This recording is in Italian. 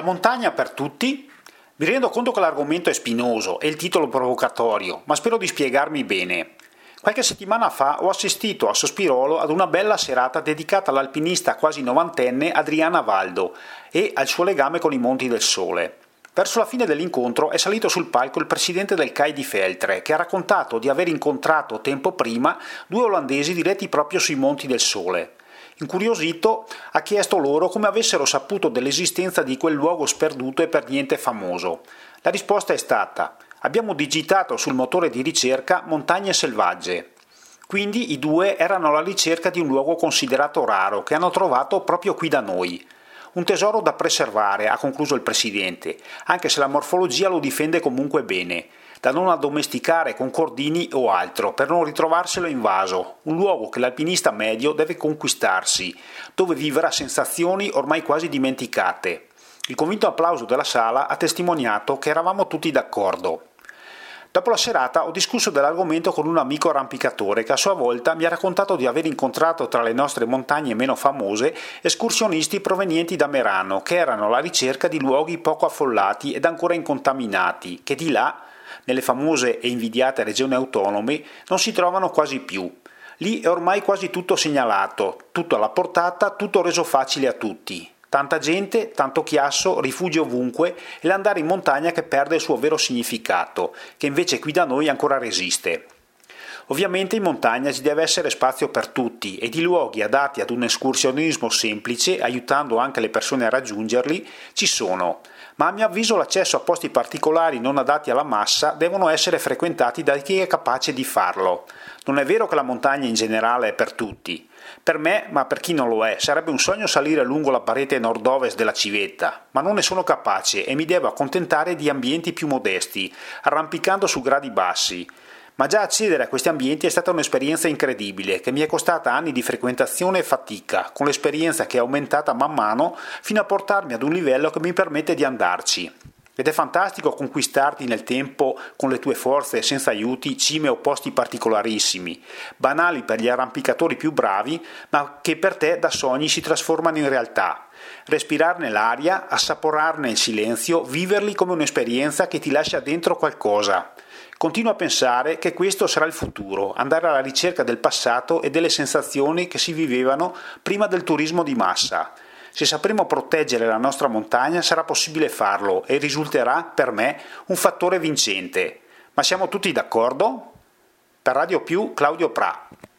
montagna per tutti? Mi rendo conto che l'argomento è spinoso e il titolo provocatorio, ma spero di spiegarmi bene. Qualche settimana fa ho assistito a Sospirolo ad una bella serata dedicata all'alpinista quasi novantenne Adriana Valdo e al suo legame con i Monti del Sole. Verso la fine dell'incontro è salito sul palco il presidente del CAI di Feltre, che ha raccontato di aver incontrato tempo prima due olandesi diretti proprio sui Monti del Sole. Incuriosito, ha chiesto loro come avessero saputo dell'esistenza di quel luogo sperduto e per niente famoso. La risposta è stata: abbiamo digitato sul motore di ricerca montagne selvagge. Quindi i due erano alla ricerca di un luogo considerato raro che hanno trovato proprio qui da noi. Un tesoro da preservare, ha concluso il presidente, anche se la morfologia lo difende comunque bene, da non addomesticare con cordini o altro, per non ritrovarselo invaso, un luogo che l'alpinista medio deve conquistarsi, dove vivrà sensazioni ormai quasi dimenticate. Il convinto applauso della sala ha testimoniato che eravamo tutti d'accordo. Dopo la serata ho discusso dell'argomento con un amico arrampicatore che a sua volta mi ha raccontato di aver incontrato tra le nostre montagne meno famose escursionisti provenienti da Merano che erano alla ricerca di luoghi poco affollati ed ancora incontaminati, che di là, nelle famose e invidiate regioni autonome, non si trovano quasi più. Lì è ormai quasi tutto segnalato, tutto alla portata, tutto reso facile a tutti. Tanta gente, tanto chiasso, rifugi ovunque e l'andare in montagna che perde il suo vero significato, che invece qui da noi ancora resiste. Ovviamente in montagna ci deve essere spazio per tutti e di luoghi adatti ad un escursionismo semplice, aiutando anche le persone a raggiungerli, ci sono. Ma a mio avviso l'accesso a posti particolari non adatti alla massa devono essere frequentati da chi è capace di farlo. Non è vero che la montagna in generale è per tutti. Per me, ma per chi non lo è, sarebbe un sogno salire lungo la parete nord-ovest della civetta, ma non ne sono capace e mi devo accontentare di ambienti più modesti, arrampicando su gradi bassi. Ma già accedere a questi ambienti è stata un'esperienza incredibile, che mi è costata anni di frequentazione e fatica, con l'esperienza che è aumentata man mano fino a portarmi ad un livello che mi permette di andarci. Ed è fantastico conquistarti nel tempo con le tue forze senza aiuti cime o posti particolarissimi, banali per gli arrampicatori più bravi, ma che per te da sogni si trasformano in realtà. Respirarne l'aria, assaporarne il silenzio, viverli come un'esperienza che ti lascia dentro qualcosa. Continuo a pensare che questo sarà il futuro, andare alla ricerca del passato e delle sensazioni che si vivevano prima del turismo di massa. Se sapremo proteggere la nostra montagna sarà possibile farlo e risulterà, per me, un fattore vincente. Ma siamo tutti d'accordo? Per Radio Più, Claudio Pra.